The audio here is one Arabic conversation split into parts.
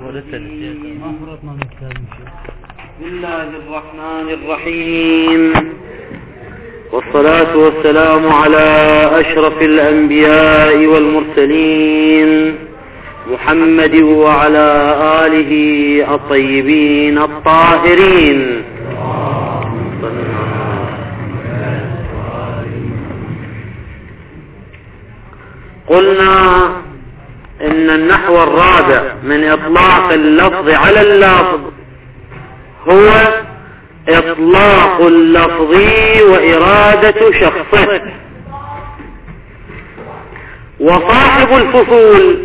بسم الله الرحمن الرحيم، والصلاة والسلام على أشرف الأنبياء والمرسلين محمد وعلى آله الطيبين الطاهرين. قلنا إن النحو الرابع من إطلاق اللفظ على اللفظ هو إطلاق اللفظ وإرادة شخصه. وصاحب الفصول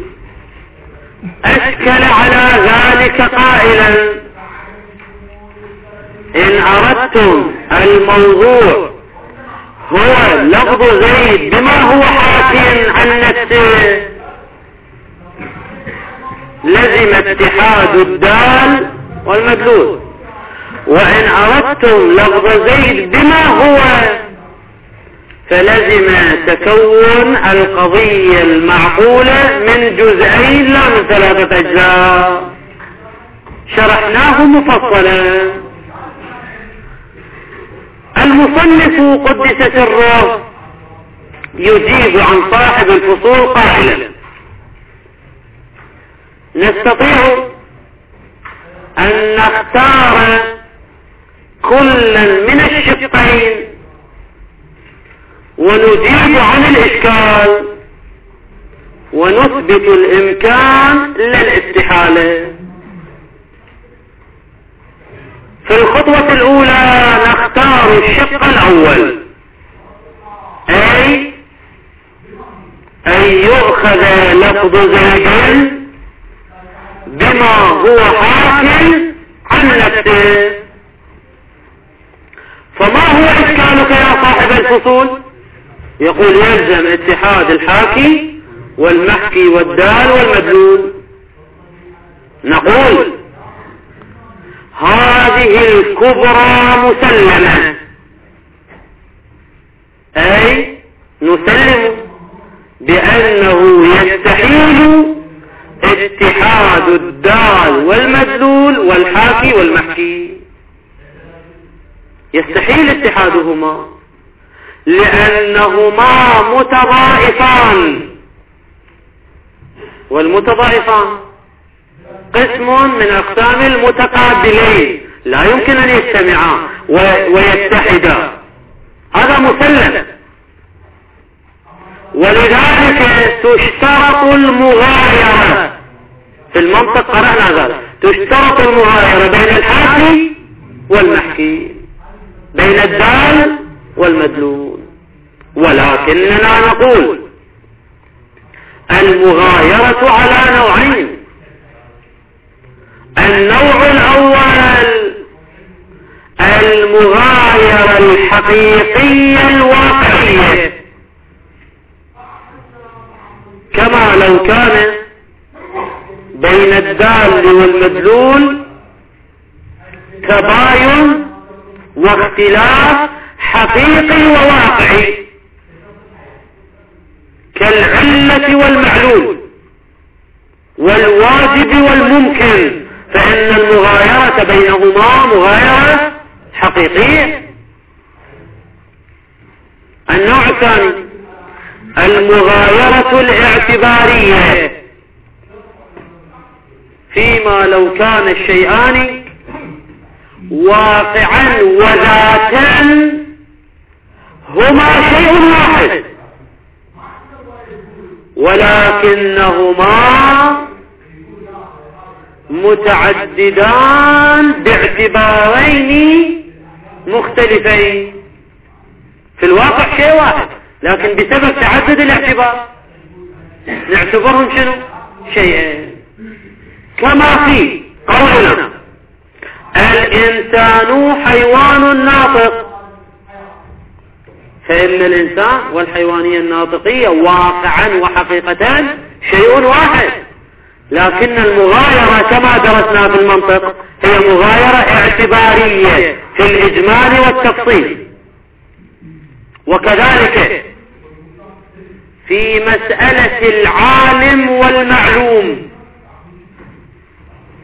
أشكل على ذلك قائلا: إن أردتم الموضوع هو لفظ زيد بما هو حاكي عن نفسه لزم اتحاد الدال والمدلول، وإن أردتم لفظ زيد بما هو فلزم تكون القضية المعقولة من جزئين لا من 3 أجزاء شرحناه مفصلا. المصنف قدس سره يجيب عن صاحب الفصول قائلا: نستطيع أن نختار كلا من الشقين ونجيب عن الإشكال ونثبت الإمكان للاستحالة. في الخطوة الأولى نختار الشق الأول، أي أن يؤخذ لفظ زيد بما هو حاكي عن نفسه. فما هو إشكالك يا صاحب الفصول؟ يقول: يلزم اتحاد الحاكي والمحكي والدال والمدلول. نقول: هذه الكبرى مسلمة، أي نسلم بأنه يستحيل اتحاد الدال والمدلول والحاكي والمحكي، يستحيل اتحادهما لأنهما متضائفان، والمتضائفان قسم من أقسام المتقابلين لا يمكن أن يجتمعا ويتحدا، هذا مسلم. ولذلك تشترط المغايرة في المنطق، قرأنا ذلك، تشترط المغايرة بين الحاكي والمحكي، بين الدال والمدلول. ولكننا نقول المغايرة على نوعين: النوع الأول المغايرة الحقيقية الواقعية، كما لو كان بين الدال والمدلول تباين واختلاف حقيقي وواقعي كالعلة والمعلول والواجب والممكن، فإن المغايرة بينهما مغايرة حقيقية. النوع الثاني المغايرة الاعتبارية، فيما لو كان الشيئان واقعا وذاتا هما شيء واحد ولكنهما متعددان باعتبارين مختلفين. في الواقع شيء واحد، لكن بسبب تعدد الاعتبار نعتبرهم شنو؟ شيئين. كما في قولنا الإنسان حيوان ناطق، فإن الإنسان والحيوانية الناطقية واقعا وحقيقة شيء واحد، لكن المغايرة كما درسنا في المنطق هي مغايرة اعتبارية في الإجمال والتفصيل. وكذلك في مسألة العالم والمعلوم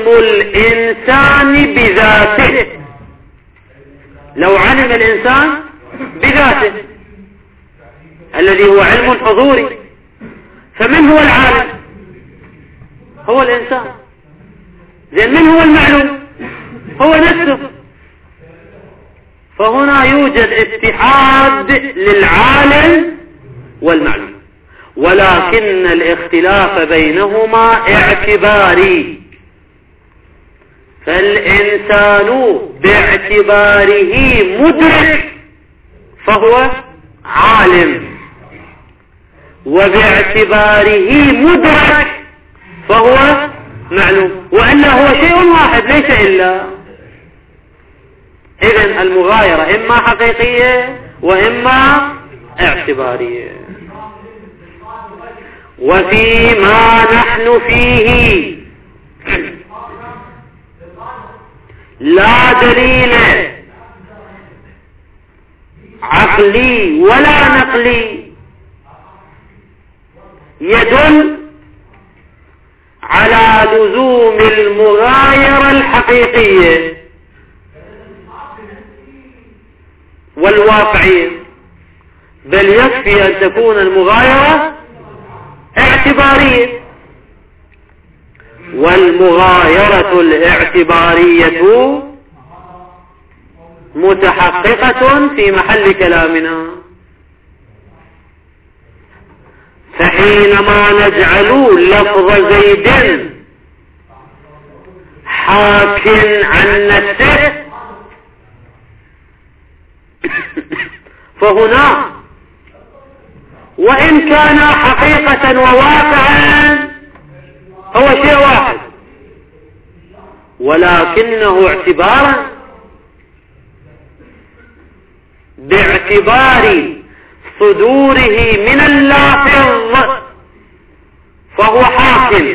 الإنسان بذاته. لو علم الإنسان بذاته الذي هو علم حضوري، فمن هو العالم؟ هو الإنسان. زين من هو المعلوم؟ هو نفسه. فهنا يوجد اتحاد للعالم والمعلوم، ولكن الاختلاف بينهما اعتباري. فالإنسان باعتباره مدرك فهو عالم، وباعتباره مدرك فهو معلوم، وإلا هو شيء واحد ليس إلا. إذن المغايرة إما حقيقية وإما اعتبارية. وفيما نحن فيه لا دليل عقلي ولا نقلي يدل على لزوم المغايرة الحقيقية والواقعية، بل يكفي أن تكون المغايرة اعتبارية. والمغايرة الاعتبارية متحققة في محل كلامنا. فحينما نجعل لفظ زيد حاك عن نفسه فهنا وإن كان حقيقة وواقعا هو شيء واحد، ولكنه اعتبارا باعتبار صدوره من اللافظ فهو حاكم،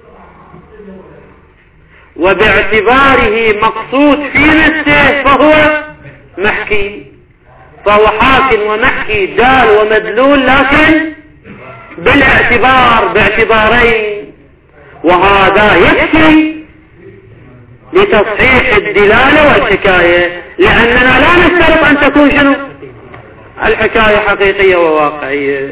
وباعتباره مقصود في نفسه فهو محكي. فهو حاكم ومحكي دال ومدلول، لكن بالاعتبار باعتبارين، وهذا يكفي لتصحيح الدلالة والحكاية، لأننا لا نشترط أن تكون شنو الحكاية حقيقية وواقعية.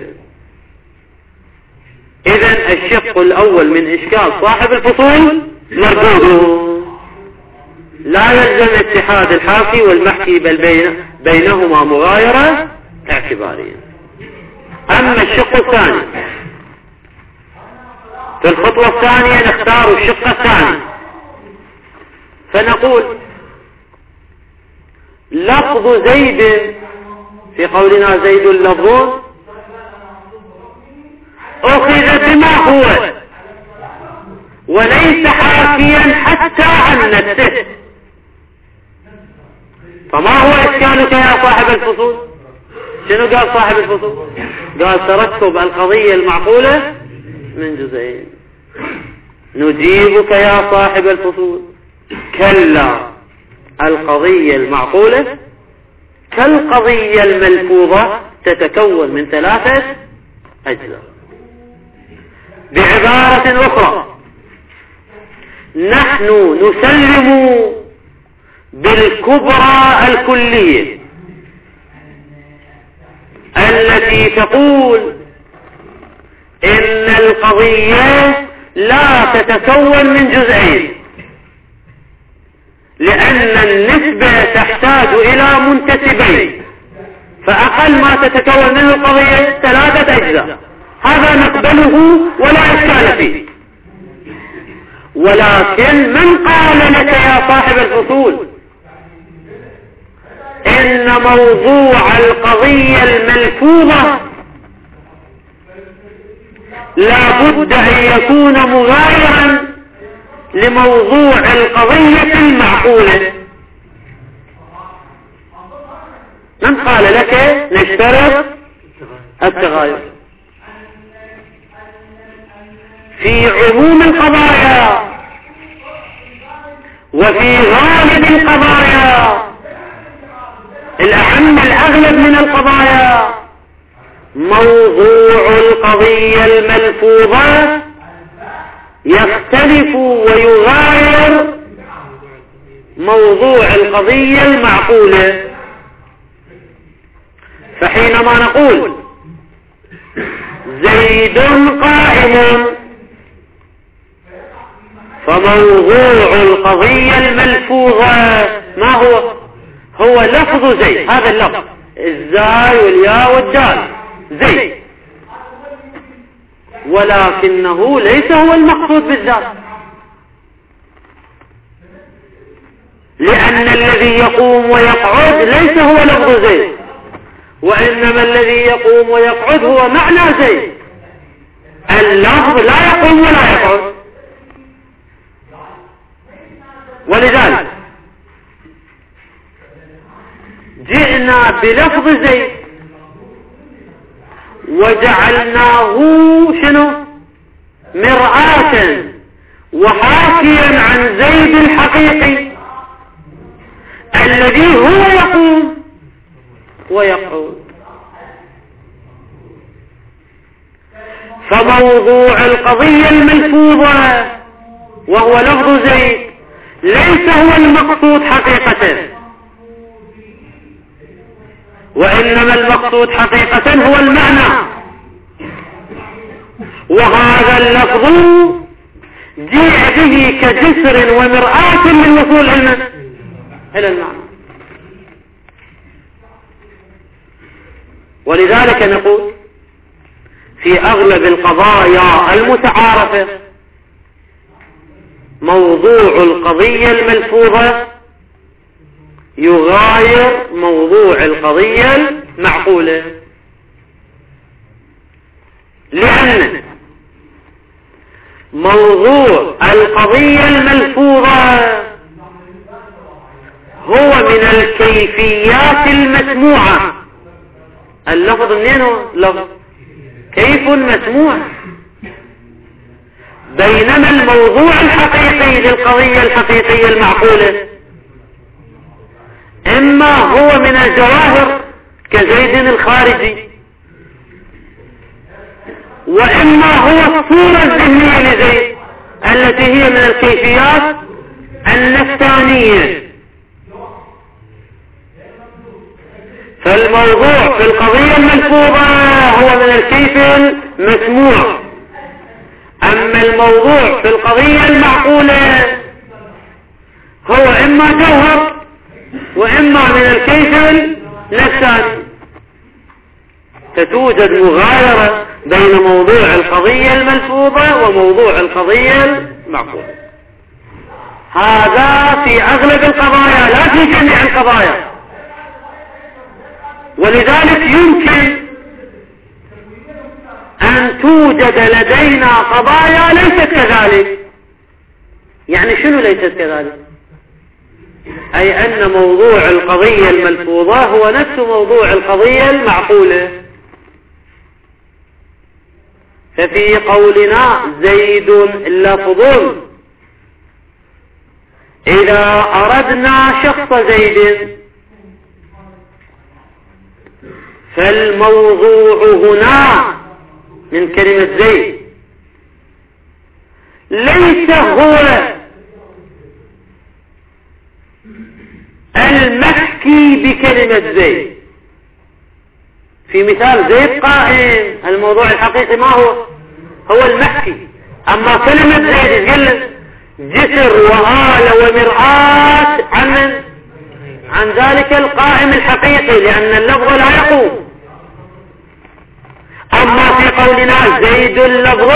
إذن الشق الأول من إشكال صاحب الفصول مردود، لا يلزم اتحاد الحاكي والمحكي، بل بينهما مغايرة اعتبارية. أما الشق الثاني، في الخطوة الثانية نختار الشق الثاني فنقول لفظ زيد، في قولنا زيد لفظ، أخذ بما هو وليس حاكيا حتى عن نفسه. فما هو إشكالك يا صاحب الفصول؟ شنو قال صاحب الفصول؟ قال ترتب القضية المعقولة من جزئين. نجيبك يا صاحب الفصول كلا، القضية المعقولة كالقضية الملفوظة تتكون من 3 أجزاء. بعبارة أخرى، نحن نسلم بالكبرى الكلية التي تقول إن القضية لا تتكون من جزئين، لأن النسبة تحتاج إلى منتسبين، فأقل ما تتكون منه القضية 3 أجزاء. هذا نقبله ولا إشكال فيه. ولكن من قال لك يا صاحب الفصول إن موضوع القضية الملفوظة لا بد أن يكون مغايرا لموضوع القضية المعقولة؟ من قال لك نشترط التغاير في عموم القضايا وفي غالب القضايا؟ الأهم الأغلب من القضايا موضوع القضية الملفوظة يختلف ويغاير موضوع القضية المعقولة. فحينما نقول زيد قائم، فموضوع القضية الملفوظة ما هو؟ هو لفظ زيد، هذا اللفظ الزاي والياء والدال زيد، ولكنه ليس هو المقصود بالذات، لأن الذي يقوم ويقعد ليس هو لفظ زيد، وإنما الذي يقوم ويقعد هو معنى زيد. اللفظ لا يقوم ولا يقعد. ولذلك جئنا بلفظ زيد وجعلناه شنو؟ مرآة وحاكيا عن زيد الحقيقي الذي هو يقوم ويقعد. فموضوع القضية الملفوظة وهو لفظ زيد ليس هو المقصود حقيقة، وإنما المقصود حقيقة هو المعنى. وهذا اللفظ جيء به كجسر ومرآة للوصول إلى المعنى. ولذلك نقول في أغلب القضايا المتعارفة موضوع القضية الملفوظة يغاير موضوع القضية المعقولة، لأن موضوع القضية الملفوظة هو من الكيفيات المسموعة. اللفظ منين هو؟ لفظ كيف مسموع، بينما الموضوع الحقيقي للقضية الحقيقية المعقولة إما هو من الجواهر كزيد الخارجي، وإما هو الصورة الذهنية لزيد التي هي من الكيفيات النفسانية. فالموضوع في القضية الملفوظة هو من الكيف المسموع، أما الموضوع في القضية المعقولة هو إما جوهر وإما من الكيف النفساني. فتوجد مغايرة بين موضوع القضية الملفوظة وموضوع القضية المعقولة. هذا في أغلب القضايا لا في جميع القضايا. ولذلك يمكن أن توجد لدينا قضايا ليست كذلك. يعني شنو ليست كذلك؟ أي أن موضوع القضية الملفوظة هو نفس موضوع القضية المعقولة. ففي قولنا زيد لفظ، إذا أردنا شخص زيد فالموضوع هنا من كلمة زيد ليس هو المحكي بكلمة زيد. في مثال زيد قائم، الموضوع الحقيقي ما هو المحكي. أما كلمة زيد يقول جسر وآلة ومرآة عن ذلك القائم الحقيقي، لأن اللفظ لا يقوم. أما في قولنا زيد لفظ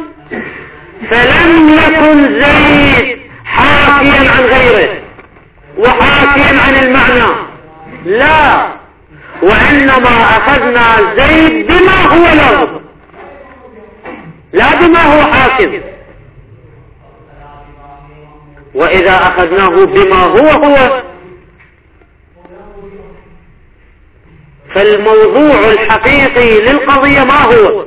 فلم يكن زيد حاكيا عن غيره وحاكيا عن المعنى، لا، وإنما أخذنا زيد بما هو لفظ لا بما هو حاكم. وإذا أخذناه بما هو فالموضوع الحقيقي للقضية ما هو؟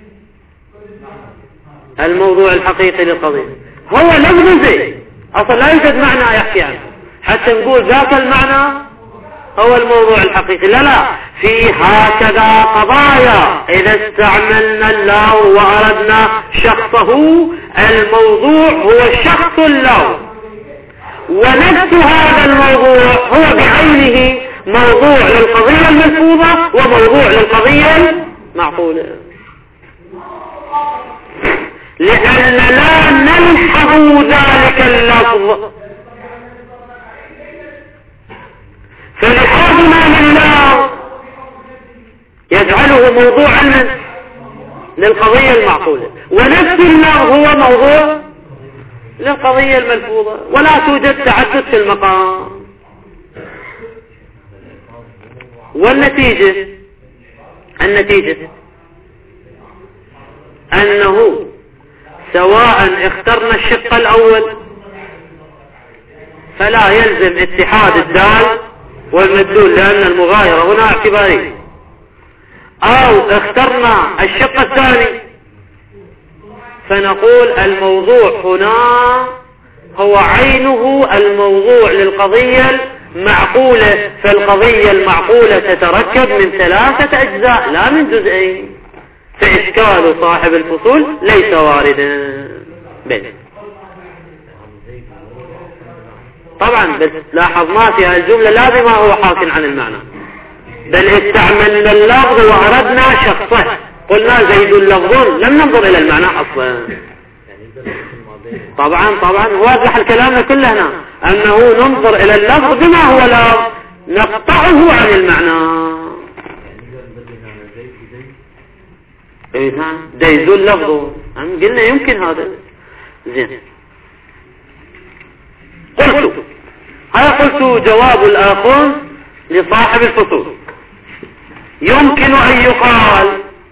الموضوع الحقيقي للقضية هو لفظ زيد. أصلا لا يوجد معنى يحكي عنه حتى نقول ذاك المعنى هو الموضوع الحقيقي. لا، في هكذا قضايا إذا استعملنا اللفظ وأردنا شخصه، الموضوع هو شخص اللفظ، ونفس هذا الموضوع هو بعينه موضوع للقضية الملفوظة وموضوع للقضية المعقولة، لأن لا نلحظ ذلك اللفظ، فلحاظنا لله يجعله موضوعا للقضية المعقولة، ونفس اللفظ هو موضوع للقضية الملفوظة، ولا توجد تعدد في المقام. والنتيجة أنه سواء اخترنا الشق الأول فلا يلزم اتحاد الدال والمدلول لأن المغايرة هنا اعتبارية، أو اخترنا الشق الثاني فنقول الموضوع هنا هو عينه الموضوع للقضية المعقولة، فالقضية المعقولة تتركب من 3 أجزاء لا من جزئين، فإشكال صاحب الفصول ليس واردا. طبعا بس لاحظ ما في الجملة لا بما هو حاكٍ عن المعنى، بل استعملنا اللفظ وأردنا شخصه، قلنا زيد لفظ، لم ننظر إلى المعنى أصلا. طبعا واضح الكلام كله هنا أنه ننظر إلى اللفظ بما هو لفظ نقطعه عن المعنى. زيد لفظ قلنا يمكن هذا زين. قلت جواب الآخر لصاحب الفصول، يمكن أن يقال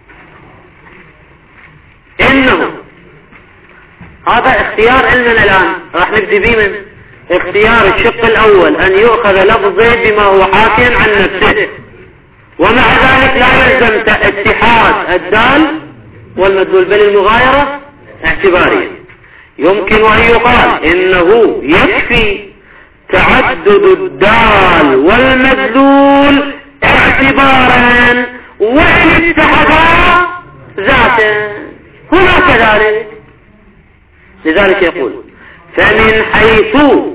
إنه هذا اختيار علمنا الآن راح نبدي به من اختيار الشق الأول أن يؤخذ لفظ زيد بما هو حاكٍ عن نفسه، ومع ذلك لا يلزم اتحاد الدال والمدلول بل المغايرة اعتبارية. يمكن أن يقال إنه يكفي تعدد الدال والمدلول اعتبارا وإن اتحدا ذاتا، هنا كذلك. لذلك يقول فمن حيث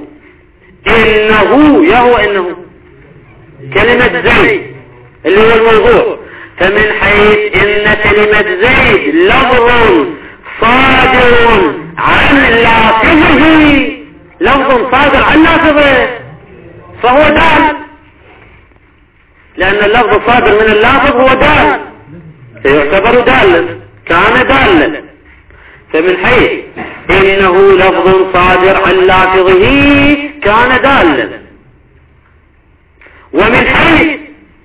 إنه كلمة زيد اللي هو الموضوع، فمن حيث إن كلمة زيد لفظ صادر عن لافظه، لفظ صادر عن لافظه فهو دال، لأن اللفظ الصادر من اللافظ هو دال فيعتبر دالا، كان دالا. فمن حيث إنه لفظ صادر عن لافظه كان دالا، ومن حيث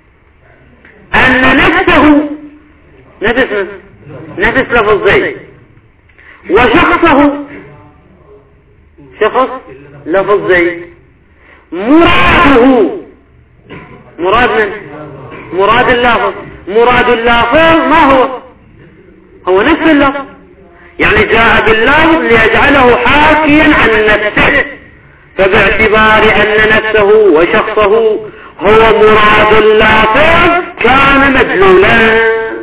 أن نفسه نفس لفظ زيد وشخصه شخص لفظ زيد، مراد اللافظ ما هو نفس اللفظ، يعني جاء باللفظ ليجعله حاكيا عن نفسه، فباعتبار أن نفسه وشخصه هو مراد اللافظ كان مدلولا،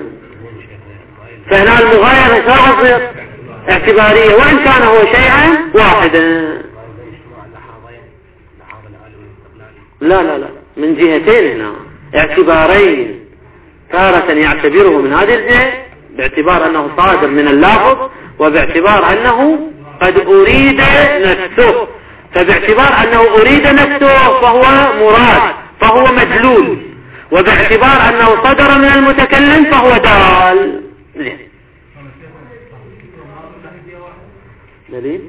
فهنا المغايرة صارت اعتبارية وإن كان هو شيئا واحدا. لا من جهتين هنا اعتبارين، تارة يعتبره من هذه الجهة باعتبار أنه صادر من اللافظ، وباعتبار أنه قد أريد نفسه، فباعتبار أنه أريد نفسه فهو مراد فهو مدلول، وباعتبار أنه صدر من المتكلم فهو دال. دليل؟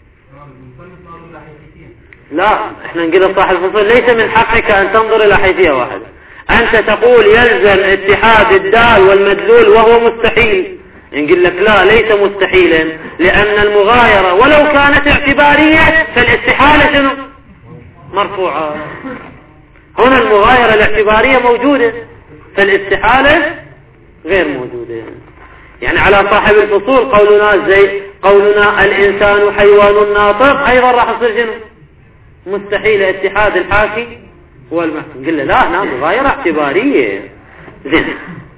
لا، احنا نقول صاحب الفصل ليس من حقك أن تنظر إلى حيثية واحدة، أنت تقول يلزم اتحاد الدال والمدلول وهو مستحيل، نقول لك لا ليس مستحيلا، لأن المغايرة ولو كانت اعتبارية فالاستحالة شنو؟ مرفوعة. هنا المغايرة الاعتبارية موجودة فالاستحالة غير موجودة. يعني على صاحب الفصول قولنا الإنسان حيوان ناطق أيضا راح يصير شنو؟ مستحيل اتحاد الحاكي والمحكم. قل لا هنا مغايرة اعتبارية، زين،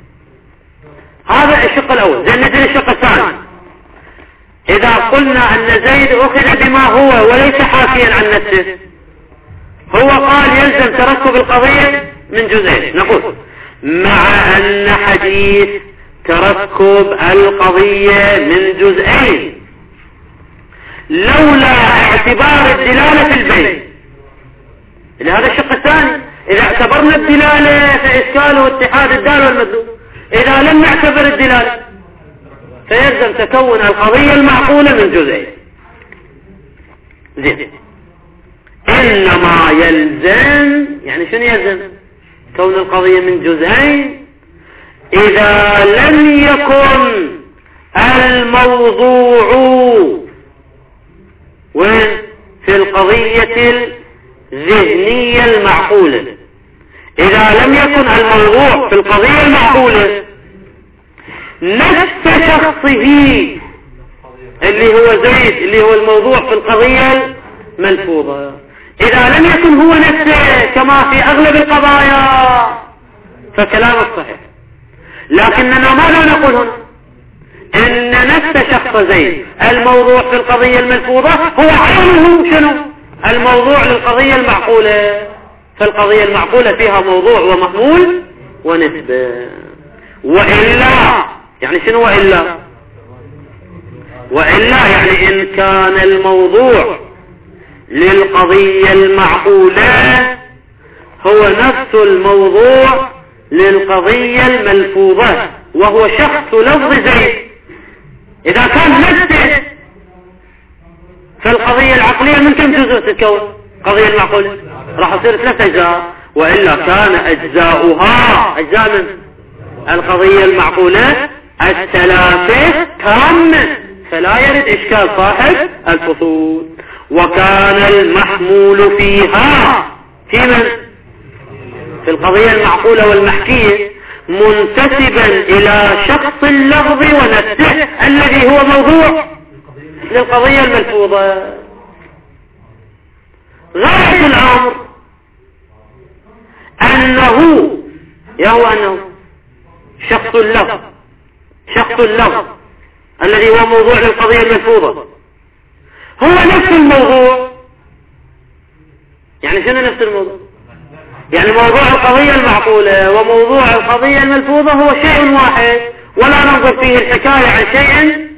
هذا الشق الأول. زين، نجي للشق الثاني. إذا قلنا أن زيد أخذ بما هو وليس حاكيا عن نفسه، هو قال يلزم تركب القضية من جزئين، نقول مع أن حديث تركب القضية من جزئين لولا اعتبار الدلالة في البين. لهذا الشق الثاني، إذا اعتبرنا الدلالة فإشكال واتحاد الدال والمدلول، إذا لم نعتبر الدلالة فيلزم تكون القضية المعقولة من جزئين. زين، إنما يلزم، يعني شنو يلزم كون القضية من جزئين؟ إذا لم يكن الموضوع وين في القضية الذهنية المعقولة، إذا لم يكن الموضوع في القضية المعقولة نفس شخصه اللي هو زيد اللي هو الموضوع في القضية الملفوظة، إذا لم يكن هو نفسه كما في أغلب القضايا فكلامه صحيح. لكننا ماذا نقول هنا؟ إن نفس شخص زيد الموضوع في القضية الملفوظة هو عينه شنو؟ الموضوع للقضية المعقولة، فالقضية المعقولة فيها موضوع ومحمول ونسبة. وإلا يعني شنو وإلا؟ وإلا يعني إن كان الموضوع للقضية المعقولة هو نفس الموضوع للقضية الملفوظة وهو شخص لفظ زيد، إذا كان نفسه فالقضية العقلية من كم جزء تتكون؟ قضية المعقولة راح تصير 3 أجزاء، وإلا كان أجزاؤها أجزاء من القضية المعقولة 3 تامة، فلا يرد إشكال صاحب الفصول. وكان المحمول فيها في من؟ في القضية المعقولة والمحكية منتسبا إلى شخص اللفظ ونفسه الذي هو موضوع للقضية الملفوظة. غاية الأمر أنه شخص اللفظ الذي هو موضوع للقضية الملفوظة هو نفس الموضوع. يعني شنو نفس الموضوع؟ يعني موضوع القضية المعقولة وموضوع القضية الملفوظة هو شيء واحد، ولا ننظر فيه الحكاية عن شيء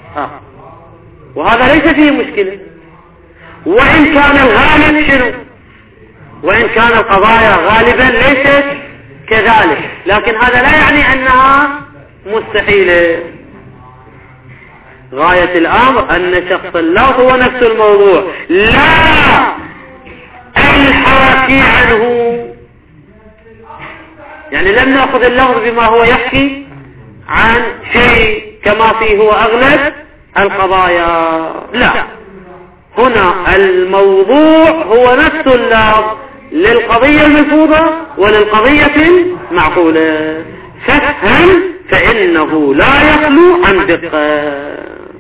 وهذا ليس فيه مشكلة. وإن كان الغالب شنو؟ وإن كان القضايا غالبا ليست كذلك، لكن هذا لا يعني أنها مستحيلة. غاية الأمر أن شخص اللفظ هو نفس الموضوع لا الحاكي عنه. يعني لم نأخذ اللفظ بما هو يحكي عن شيء كما فيه هو أغلب القضايا، لا، هنا الموضوع هو نفس اللفظ للقضية الملفوظة وللقضية المعقولة، فافهم فإنه لا يخلو عن دقة.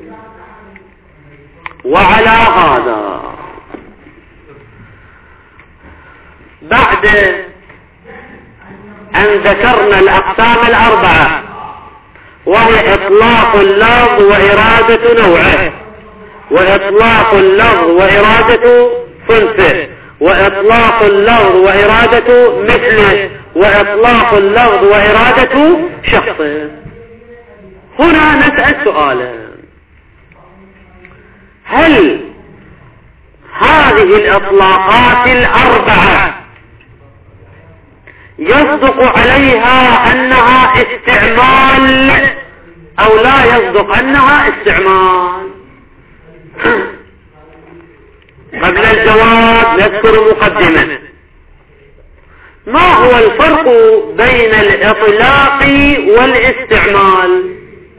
وعلى هذا بعد أن ذكرنا الأقسام 4 وهي إطلاق اللفظ وإرادة نوعه، وإطلاق اللفظ وإرادة صنفه، وإطلاق اللفظ وإرادة مثله، وإطلاق اللفظ وإرادة شخصه، هنا نسأل سؤالا: هل هذه الإطلاقات 4 يصدق عليها أنها استعمال أو لا يصدق أنها استعمال؟ قبل الجواب نذكر مقدمة. ما هو الفرق بين الإطلاق والاستعمال؟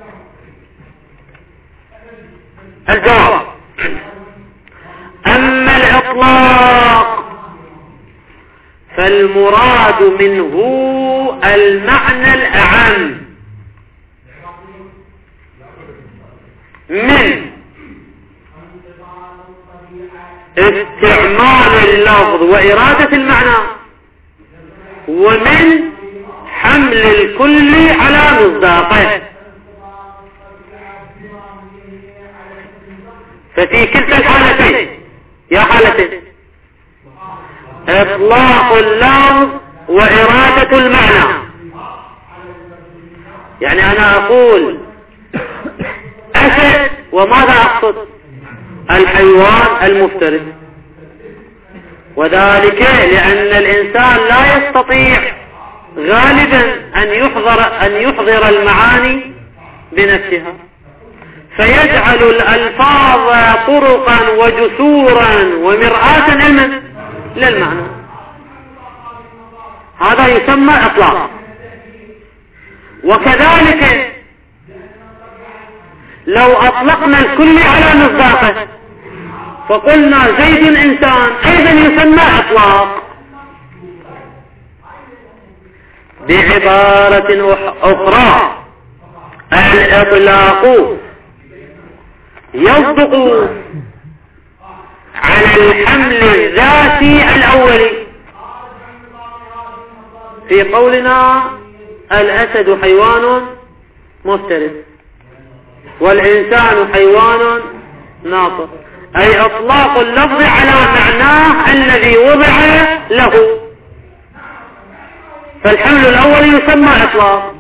الجواب: أما الإطلاق فالمراد منه المعنى الأعم من استعمال اللفظ وإرادة المعنى، ومن حمل الكل على مصداقه. ففي كلتا الحالتين، يا حالتين، إطلاق اللفظ وإرادة المعنى. يعني أنا أقول أسد وماذا أقصد؟ الحيوان المفترس، وذلك لأن الإنسان لا يستطيع غالبا أن يحضر المعاني بنفسها، فيجعل الألفاظ طرقا وجسورا ومرآة للمعنى. هذا يسمى إطلاق. وكذلك لو أطلقنا الكل على مصداقه فقلنا زيد إنسان، أيضا يسمى إطلاق. بعبارة أخرى، الإطلاق يصدق على الحمل الذاتي الأولي. في قولنا الأسد حيوان مفترس والإنسان حيوان ناطق، أي إطلاق اللفظ على معناه الذي وضع له، فالحمل الأول يسمى إطلاق.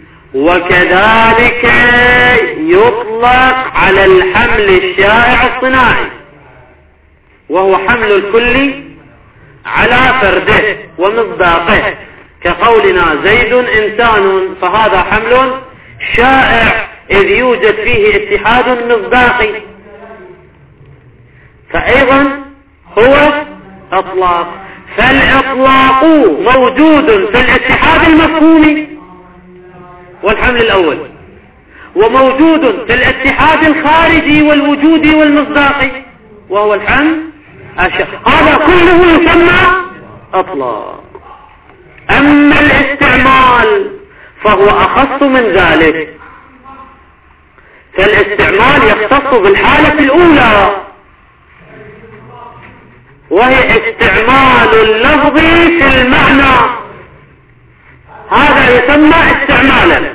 وكذلك يطلق على الحمل الشائع الصناعي، وهو حمل الكل على فرده ومصداقه، كقولنا زيد إنسان، فهذا حمل شائع إذ يوجد فيه اتحاد مصداقي، فأيضا هو إطلاق. فالإطلاق موجود في الاتحاد المفهومي والحمل الأول، وموجود في الاتحاد الخارجي والوجودي والمصداقي وهو الحمل الشائع. هذا كله يسمى إطلاق. أما الاستعمال فهو أخص من ذلك، فالاستعمال يختص بالحالة الأولى، وهي استعمال اللفظ في المعنى، هذا يسمى استعمالا.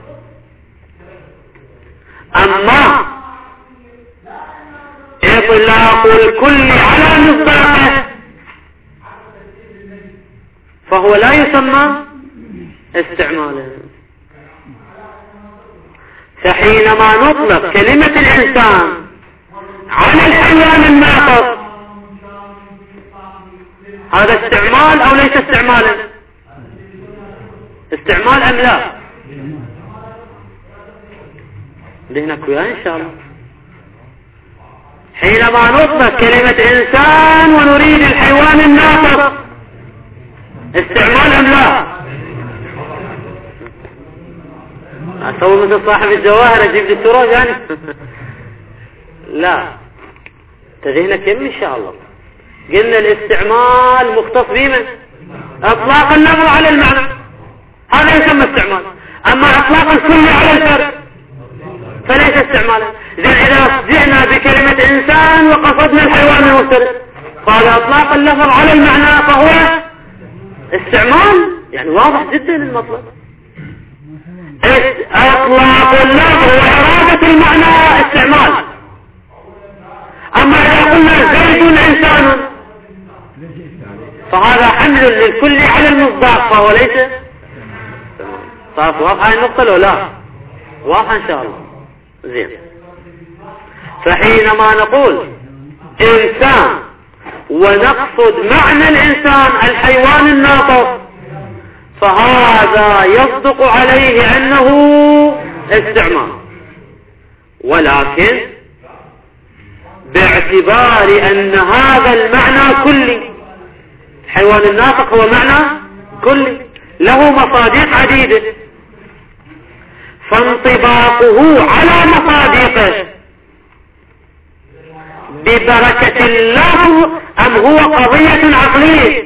أما إطلاق الكل على مصداقه فهو لا يسمى استعمالا. فحينما نطلق كلمة الإنسان على الحيوان الناطق، هذا استعمال أو ليس استعمالا؟ استعمال أم لا؟ ذهنك وياه إن شاء الله. حينما نطلق كلمة إنسان ونريد الحيوان الناطق، استعمال أم لا؟ أسوي مثل صاحب الجواهر أجيب لي التراث يعني لا، تذهنك يم إن شاء الله. قلنا الاستعمال مختص بمن؟ اطلاق اللفظ على المعنى، هذا يسمى استعمال. اما اطلاق الكل على الفرد فليس استعمالا. اذا جئنا بكلمة انسان وقصدنا الحيوان المفترس، قال اطلاق اللفظ على المعنى فهو استعمال، يعني واضح جدا المطلب. اطلاق اللفظ وارادة المعنى استعمال. اما اذا قلنا زيد انسان فهذا حمل للكل على المصداق فهو ليس. صارت واضحة النقطة لو لا؟ واضحة ان شاء الله. زين. فحينما نقول انسان ونقصد معنى الانسان الحيوان الناطق، فهذا يصدق عليه انه استعمال، ولكن باعتبار ان هذا المعنى كلي، الحيوان الناطق هو معنى كلي له مصادق عديدة، فانطباقه على مصادقه ببركة اللفظ أم هو قضية عقلية؟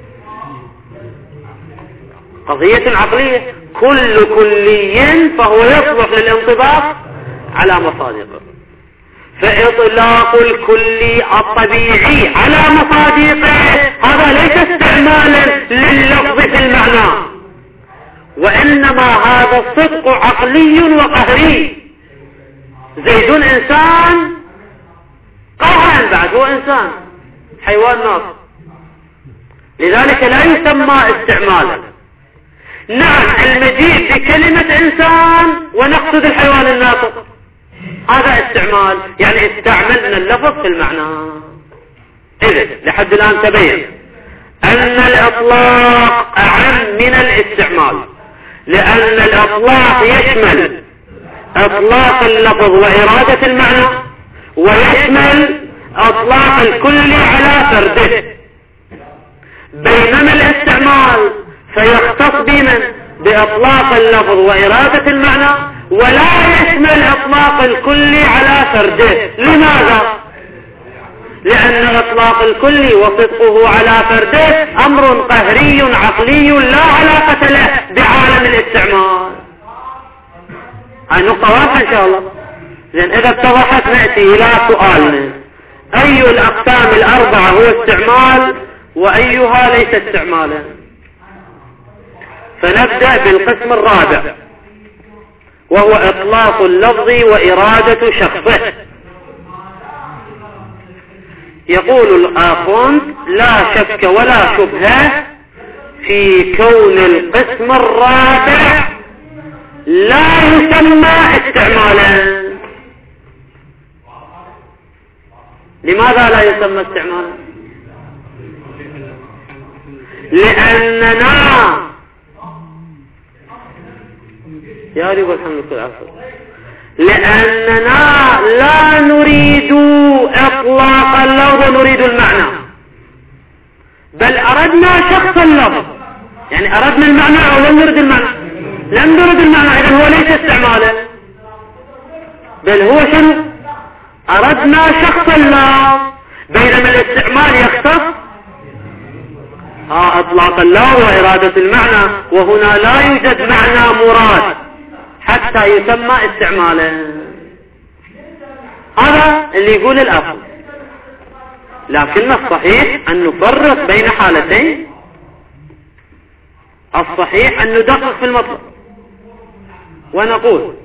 قضية عقلية. كل كلي فهو يصلح للانطباق على مصادقه. فإطلاق الكل الطبيعي على مصادقه هذا ليس استعمالا لللفظ في المعنى، وإنما هذا الصدق عقلي وقهري. زيد إنسان قهرا، بعد هو إنسان حيوان ناطق، لذلك لا يسمى استعمالا. نعم المجيء بكلمة إنسان ونقصد الحيوان الناطق هذا استعمال، يعني استعملنا اللفظ في المعنى. إذن لحد الآن تبين أن الإطلاق أعم من الاستعمال، لأن الإطلاق يشمل إطلاق اللفظ وإرادة المعنى، ويشمل إطلاق الكل على فرده، بينما الاستعمال فيختص بإطلاق اللفظ وإرادة المعنى ولا يشمل إطلاق الكل على فرده. لماذا؟ لأن إطلاق الكل وصدقه على فرده أمر قهري عقلي لا علاقة له بعالم الاستعمال. هاي نقطة واضحة إن شاء الله. لأن إذا اتضحت نأتي إلى سؤالنا: أي الأقسام الأربعة هو استعمال وأيها ليس استعمالا؟ فنبدأ بالقسم الرابع، وهو إطلاق اللفظ وإرادة شخصه. يقول الآخوند: لا شك ولا شبهة في كون القسم الرابع لا يسمى استعمالا. لماذا لا يسمى استعمالا؟ لأننا يا رب الحمد لله، لأننا لا نريد إطلاق اللفظ، نريد المعنى، بل أردنا شخص اللفظ. يعني أردنا المعنى أو لم نرد المعنى؟ لم نرد المعنى، إذن هو ليس استعمالا، بل هو شنو؟ أردنا شخص اللفظ، بينما الاستعمال يختص إطلاق اللفظ وإرادة المعنى، وهنا لا يوجد معنى مراد حتى يسمى استعمالا. هذا اللي يقول الأصل. لكن الصحيح أن نفرق بين حالتين. الصحيح أن ندقق في المطلب ونقول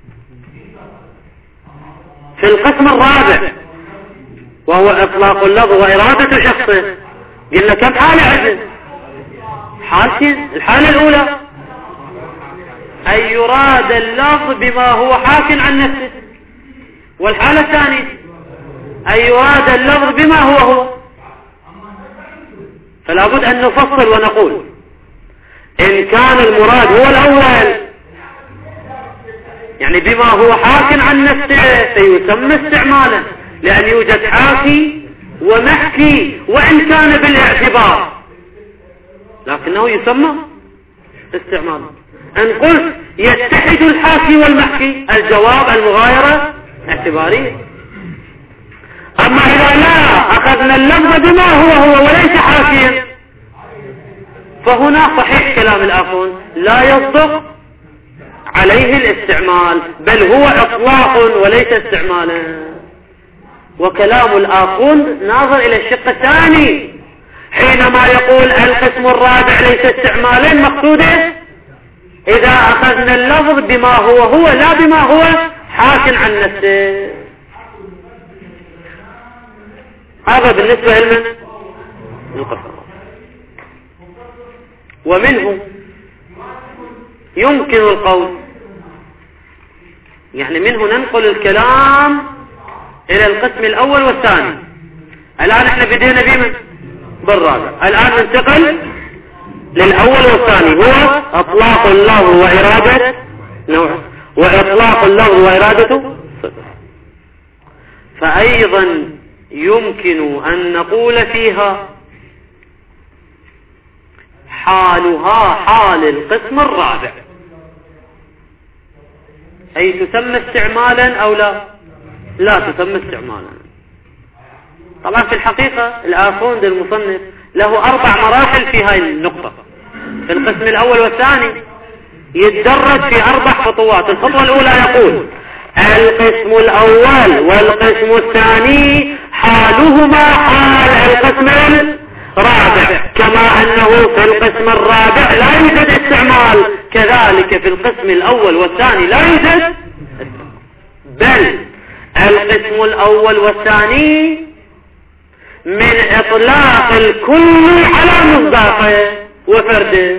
في القسم الرابع وهو إطلاق اللفظ وإرادة شخصه، قلنا كم حالة عندنا؟ حالتين. الحالة الأولى أن يراد اللفظ بما هو حاك عن نفسه، والحالة الثانية أن يراد اللفظ بما هو. فلا بد أن نفصل ونقول إن كان المراد هو الأول، يعني بما هو حاك عن نفسه، سيسمى استعمالا، لأن يوجد حاكي ومحكي وإن كان بالاعتبار، لكنه يسمى استعمالا. أن قلت يتحد الحاكي والمحكي، الجواب المغايرة اعتبارية. أما إذا لا أخذنا اللفظ بما هو وليس حاكيا، فهنا صحيح كلام الآخون لا يصدق عليه الاستعمال، بل هو إطلاق وليس استعمالا. وكلام الآخون ناظر إلى الشق الثاني، حينما يقول القسم الرابع ليس استعمالا، مقصوده إذا أخذنا اللفظ بما هو لا بما هو حاك عن نفسه. هذا بالنسبة لمن؟ القسم. ومنه يمكن القول، يعني منه ننقل الكلام إلى القسم الأول والثاني. الآن احنا بدينا بمن؟ بالرابع. الآن ننتقل للأول والثاني، هو إطلاق اللفظ وإرادة نوع، وإطلاق اللفظ وإرادته. فأيضا يمكن أن نقول فيها حالها حال القسم الرابع، أي تسمى استعمالا أو لا تسمى استعمالا. طبعا في الحقيقة الآخوند المصنف له 4 مراحل في هذه النقطة. في القسم الأول والثاني يتدرج في 4 خطوات. الخطوة الأولى يقول القسم الأول والقسم الثاني حالهما حال القسم رابع، كما أنه في القسم الرابع لا يوجد استعمال، كذلك في القسم الأول والثاني لا يوجد، بل القسم الأول والثاني من إطلاق الكل على مصداقه وفرده،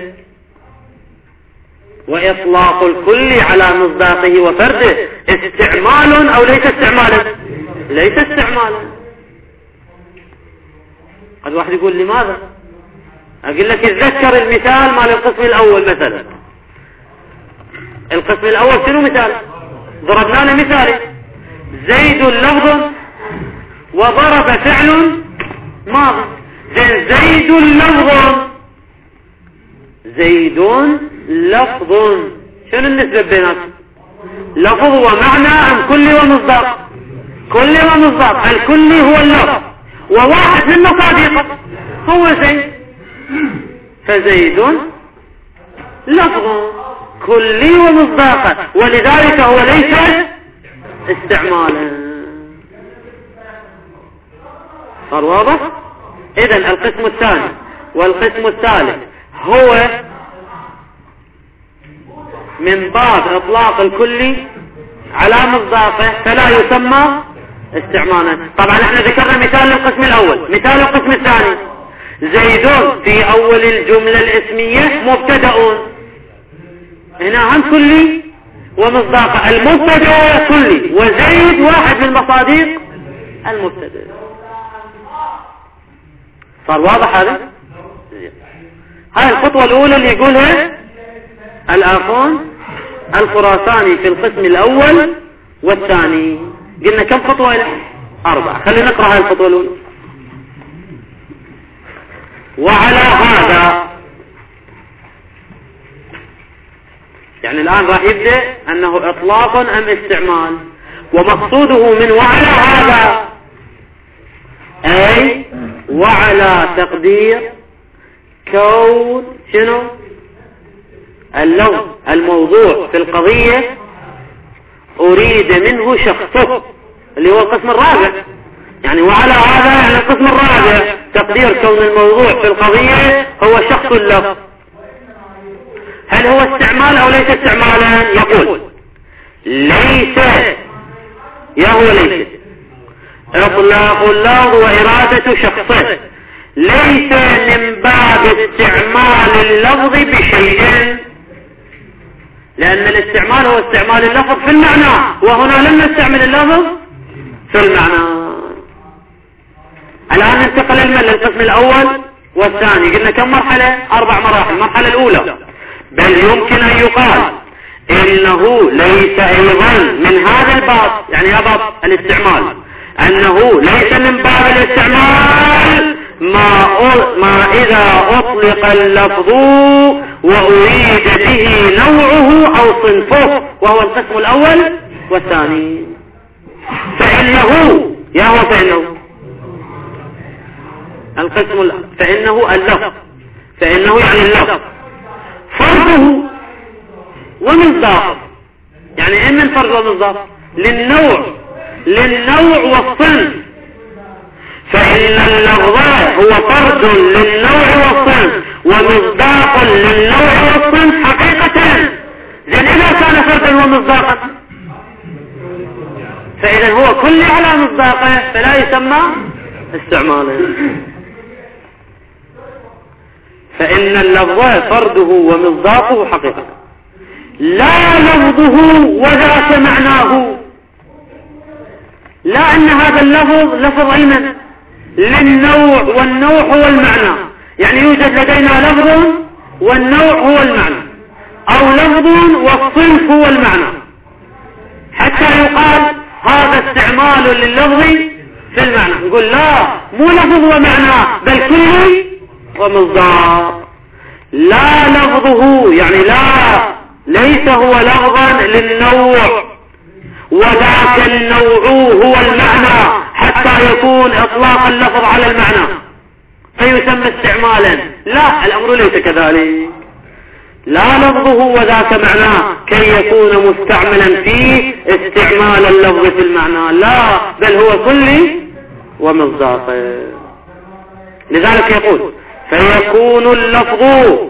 وإطلاق الكل على مصداقه وفرده استعمال أو ليس استعمالا؟ ليس استعمالا. قد واحد يقول لماذا؟ أقول لك اتذكر المثال مال القسم الأول مثلا. القسم الأول شنو مثال؟ ضربنا له مثال: زيد لفظ وضرب فعل ماضي. زيد لفظ، زيد لفظ، شنو النسبة بيناتهم؟ لفظ ومعنى أم كل ومصداق؟ كل ومصداق. الكل هو اللفظ وواحد من مصادقه هو زيد، فزيد لفظ كلي ومصداقه، ولذلك هو ليس استعمالا. صار واضح؟ إذن القسم الثاني والقسم الثالث هو من باب إطلاق الكل على مصداقه فلا يسمى استعمالا. طبعا احنا ذكرنا مثال للقسم الأول. مثال القسم الثاني: زيد في أول الجملة الاسمية مبتدأ، هنا هم كلي ومصداقه، المبتدأ كلي وزيد واحد من مصادق المبتدأ. صار واضح هذا؟ هاي الخطوة الأولى اللي يقولها الآخون الخراساني في القسم الأول والثاني. قلنا كم خطوة له؟ 4. خلينا نقرأ هاي الخطوة الأولى. وعلى هذا، يعني الآن راح يبدأ أنه إطلاق أم استعمال، ومقصوده من وعلى هذا أي وعلى تقدير كون شنو اللفظ الموضوع في القضية أريد منه شخصه، اللي هو القسم الرابع. يعني وعلى هذا يعني القسم الرابع تقدير كون الموضوع في القضية هو شخص اللفظ. هل هو استعمال أو ليس استعمالا؟ يقول ليس، يا هو ليس إطلاق اللفظ وإرادة شخصه ليس من باب استعمال اللفظ بشيء، لأن الاستعمال هو استعمال اللفظ في المعنى، وهنا لم نستعمل اللفظ في المعنى. الآن ننتقل للقسم الأول والثاني. قلنا كم مرحلة؟ 4 مراحل. المرحلة الأولى: بل يمكن أن يقال إنه ليس أيضا من هذا الباب، يعني يا باب الاستعمال، أنه ليس من باب الاستعمال ما إذا أطلق اللفظ وأريد به نوعه أو صنفه، وهو القسم الأول والثاني. فإنه، يا هو فإنه القسم فإنه اللفظ، فإنه يعني اللفظ فرضه ومصداقه، يعني من فرض ومصداق للنوع والصنف. فإن اللفظ هو فرد للنوع والصنف ومصداق للنوع والصنف حقيقة. لأن إذا كان فردا ومصداقا فإذا هو كل على مصداقه فلا يسمى استعمالا. فإن اللفظ فرده ومصداقه حقيقة، لا لفظه وذاك معناه. لا أن هذا اللفظ لفظ أيمن للنوع، والنوع هو المعنى، يعني يوجد لدينا لفظ والنوع هو المعنى، أو لفظ والصنف هو المعنى، حتى يقال هذا استعمال لللفظ في المعنى. نقول لا، مو لفظ ومعنى بل كل ومصداق. لا لفظه يعني ليس هو لفظا للنوع، وذاك النوع هو المعنى حتى يكون إطلاق اللفظ على المعنى فيسمى استعمالا. لا، الأمر ليس كذلك. لا لفظه وذاك معناه كي يكون مستعملا فيه استعمال اللفظ في المعنى، لا، بل هو كل ومصداق. لذلك يقول فيكون اللفظ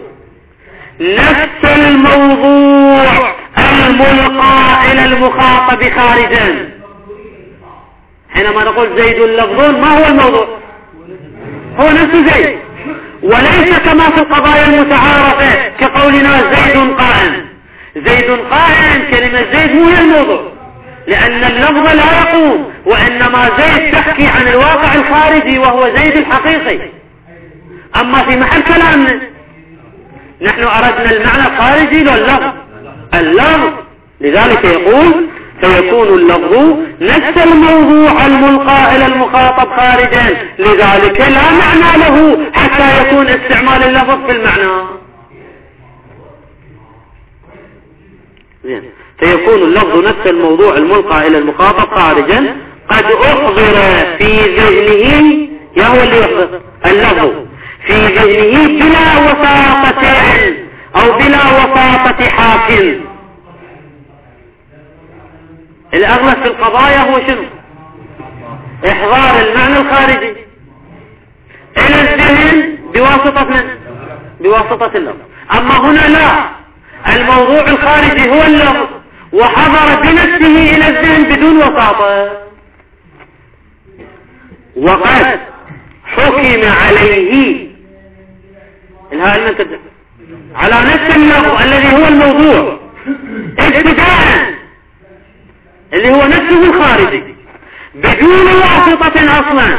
نفس الموضوع الملقى إلى المخاطب خارجا. حينما نقول زيد لفظ، ما هو الموضوع؟ هو نفس زيد، وليس كما في القضايا المتعارفة كقولنا زيد قائم. زيد قائم كلمة زيد مو هي الموضوع، لأن اللفظ لا يقوم، وإنما زيد تحكي عن الواقع الخارجي وهو زيد الحقيقي. أما في محل كلامنا نحن أردنا المعنى الخارجي لللفظ، اللفظ. لذلك يقول فيكون اللفظ نفس الموضوع الملقى إلى المخاطب خارجا، لذلك لا معنى له حتى يكون استعمال اللفظ في المعنى. فيكون اللفظ نفس الموضوع الملقى إلى المخاطب خارجا قد أحضر في ذهنه، يا هو اللي يحضر اللفظ في ذهنه بلا وساطة أو بلا وساطة حاكم. الأغلب في القضايا هو شنو؟ إحضار المعنى الخارجي إلى الذهن بواسطة من؟ بواسطة اللفظ. أما هنا لا، الموضوع الخارجي هو اللفظ، وحضر بنفسه إلى الذهن بدون وساطة. وقد حكم عليه الهاء المنتج على نفس اللفظ الذي هو الموضوع ابتداء، اللي هو نفسه الخارجي بدون واسطة أصلا.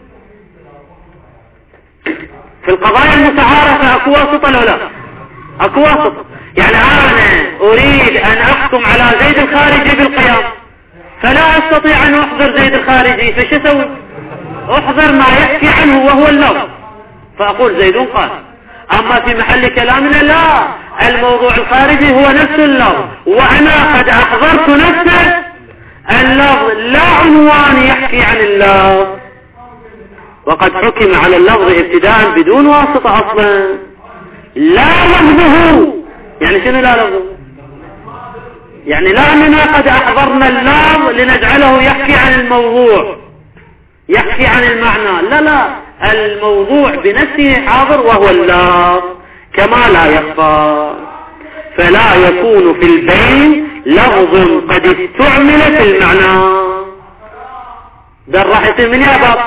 في القضايا المتعارفة أكو واسطة لو لا؟ أكو واسطة. يعني أنا أريد أن أحكم على زيد الخارجي بالقياس، فلا أستطيع أن أحضر زيد الخارجي، فش أسوي؟ أحضر ما يحكي عنه وهو اللفظ، فأقول زيد قال. أما في محل كلامنا لا، الموضوع الخارجي هو نفس اللفظ، وأنا قد أحضرت نفس اللفظ لا عنوان يحكي عن اللفظ. وقد حكم على اللفظ ابتداء بدون واسطة أصلا، لا لفظه. يعني شنو لا لفظه؟ يعني لا أننا قد أحضرنا اللفظ لنجعله يحكي عن الموضوع، يحكي عن المعنى، لا لا، الموضوع بنفسه حاضر وهو اللفظ كما لا يخفى. فلا يكون في البين لفظ قد استعمل في المعنى. ده راح يصير من يابط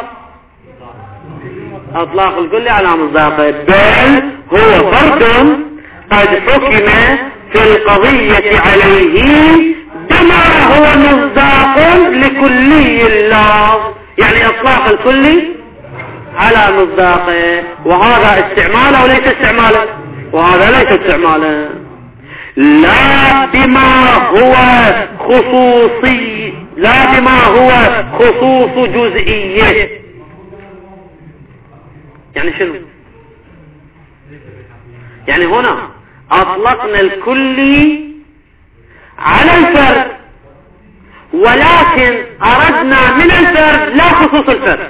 اطلاق الكل على مصداقه، بل هو فرد قد حكم في القضية عليه بما هو مصداق لكلي اللفظ. يعني اطلاق الكل على مصداقه، وهذا استعماله وليس استعماله، وهذا ليس استعماله. لا بما هو خصوصي، لا بما هو خصوص جزئية. يعني شنو؟ يعني هنا أطلقنا الكلي على الفرد، ولكن أردنا من الفرد لا خصوص الفرد،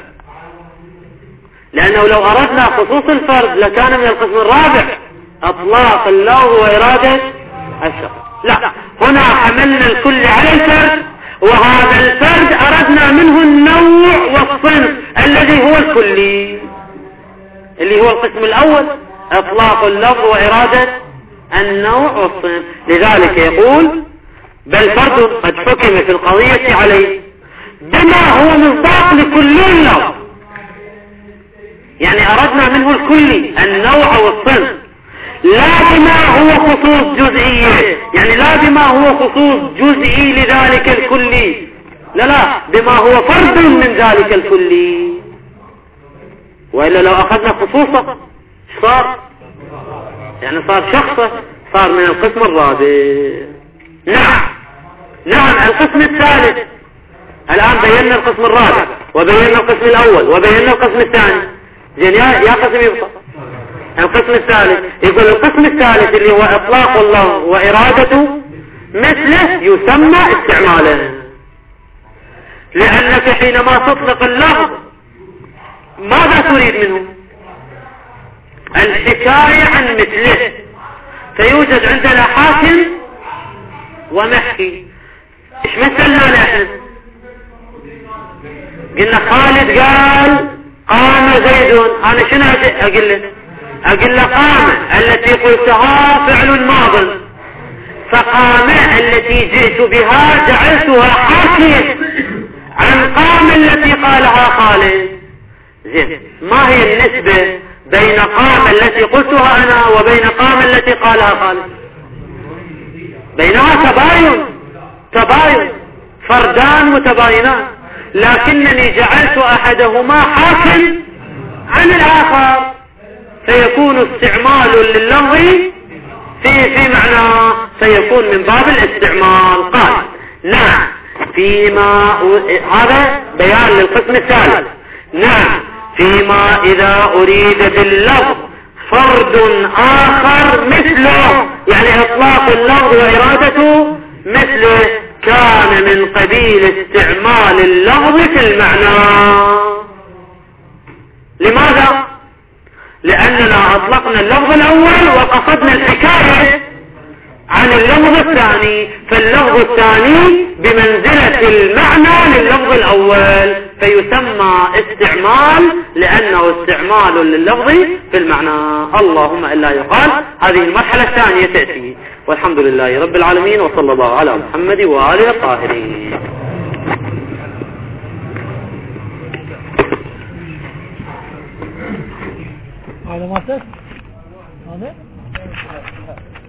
لأنه لو أردنا خصوص الفرد لكان من القسم الرابع أطلاق اللفظ وإرادة الشخص. لا، هنا حملنا الكل على الفرد، وهذا الفرد أردنا منه النوع والصنف الذي هو الكلي، اللي هو القسم الأول إطلاق اللفظ وإرادة النوع والصنف. لذلك يقول بل فرد قد حكم في القضية عليه بما هو مصداق لكل اللفظ. يعني أردنا منه الكلي النوع والصنف، لا بما هو خصوص جزئية، يعني لا بما هو خصوص جزئي لذلك الكلي، لا لا، بما هو فرد من ذلك الكلي. وإلا لو أخذنا خصوصه صار يعني صار شخصه، صار من القسم الرابع. نعم القسم الثالث. الآن بينا القسم الرابع وبينا القسم الأول وبينا القسم الثاني. زين يا قسم يبقى القسم الثالث. يقول القسم الثالث اللي هو إطلاق الله وإرادته مثله يسمى استعمالا، لأنك حينما تطلق اللفظ ماذا تريد منه؟ الحكاية عن مثله. فيوجد عندنا حاكم ومحكي. ايش مثلنا نحن؟ قلنا خالد قام زيد، أنا شنو أقول له قام التي قلتها فعل ماض، فقام التي جئت بها جعلتها حاكية عن قام التي قالها خالد. زين، ما هي النسبة بين قام التي قلتها أنا وبين قام التي قالها خالد؟ بينها تباين، فردان متباينان، لكنني جعلت أحدهما حاكم عن الآخر، فيكون استعمال لللفظ في معنى، سيكون من باب الاستعمال. قال نعم فيما، هذا بيان للقسم الثالث. نعم فيما إذا أريد باللفظ فرد آخر مثله، يعني إطلاق اللفظ وإرادته مثله، كان من قبيل استعمال اللفظ في المعنى. لماذا؟ لأننا أطلقنا اللفظ الأول وقصدنا الحكاية عن اللفظ الثاني، فاللفظ الثاني بمنزلة المعنى لللفظ الأول، فيسمى استعمال لأنه استعمال لللفظ في المعنى. اللهم إلا يقال هذه المرحلة الثانية تأتي. والحمد لله رب العالمين، وصلى الله على محمد وآله الطاهرين. على ما